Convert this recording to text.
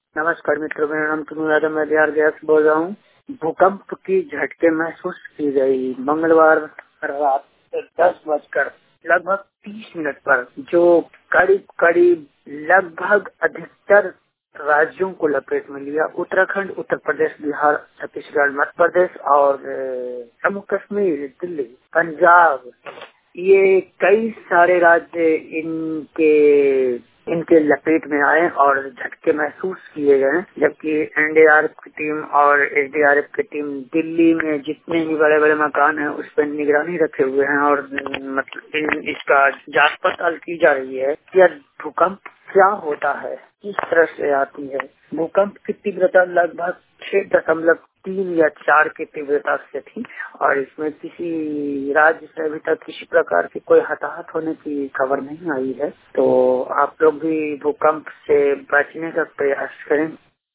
नमस्कार मित्रों, मेरा नाम तुनु यादव, मैं बिहार गया से बोल रहा हूँ। भूकंप की झटके महसूस की गई मंगलवार रात 10 बजकर लगभग 30 मिनट पर, जो करीब करीब लगभग अधिकतर राज्यों को लपेट में लिया। उत्तराखंड, उत्तर प्रदेश, बिहार, छत्तीसगढ़, मध्य प्रदेश और जम्मू कश्मीर, दिल्ली, पंजाब, ये कई सारे राज्य इनके लपेट में आए और झटके महसूस किए गए। जबकि एनडीआरएफ की टीम और एसडीआरएफ की टीम दिल्ली में जितने भी बड़े बड़े मकान हैं उस पर निगरानी रखे हुए हैं और मतलब इसका जांच पड़ताल की जा रही है कि यह भूकंप क्या होता है, किस तरह से आती है। भूकंप की तीव्रता लगभग 6.3 या 4 की तीव्रता से थी और इसमें किसी राज्य से अभी तक किसी प्रकार की कोई हताहत होने की खबर नहीं आई है। तो आप लोग भी भूकंप से बचने का प्रयास करें।